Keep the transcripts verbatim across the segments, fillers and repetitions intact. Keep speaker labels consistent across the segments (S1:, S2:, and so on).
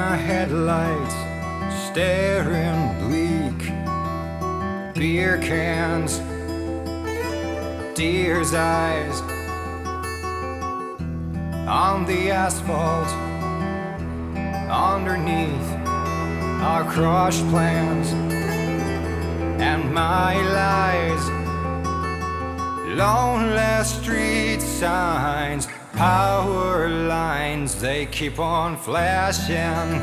S1: the headlights, staring bleak. Beer cans, deer's eyes on the asphalt. Underneath our crushed plans and my lies. Lonely street signs, power lines, they keep on flashing,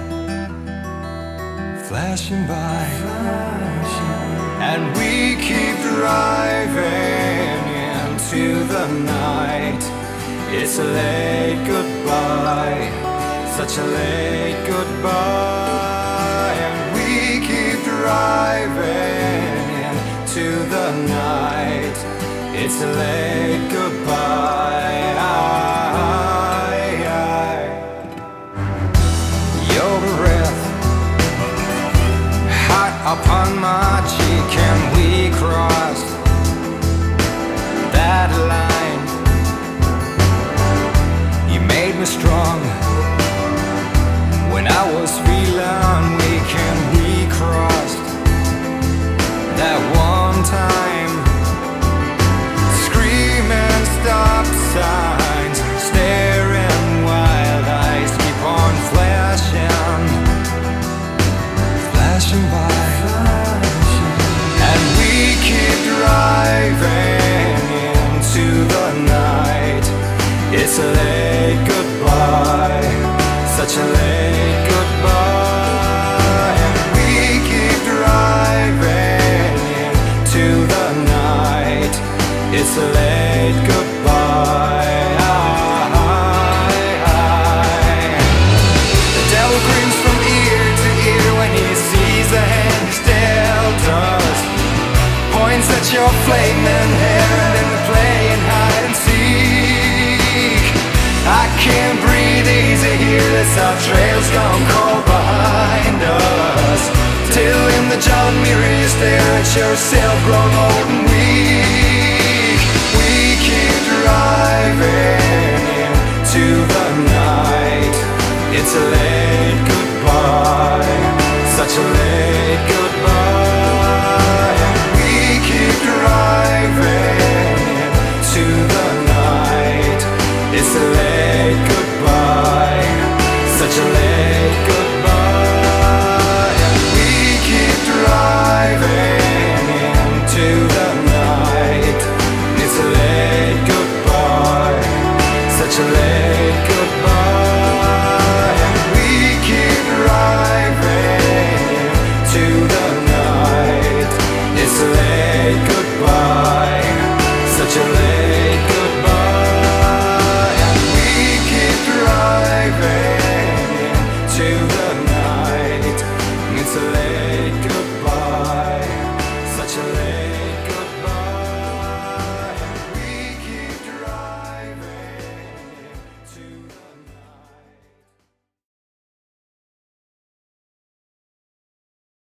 S1: flashing by, flashing. And we keep driving into the night. It's a late goodbye, such a late goodbye. And we keep driving into the night. It's a late goodbye. Your breath hot upon my cheek, and we crossed that line. You made me strong when I was feeling weak, and we crossed that one time. Screaming stop signs, staring wild eyes keep on flashing, flashing by, and we keep driving into the night. It's a late goodbye, such a late goodbye. And we keep driving into the night. It's a late goodbye. The devil grins from ear to ear when he sees the hand he's dealt us. Points at your flaming hair, and then we're playing hide and seek. I can't breathe easy here, this our trail's gone cold behind us. Till in the John mirror you stare at yourself grown old and weak. We keep driving into the night. It's a late goodbye, such a late goodbye. And we keep driving into the night. It's a late goodbye, such a late goodbye. And we keep driving into the night. It's a late goodbye, such a late goodbye.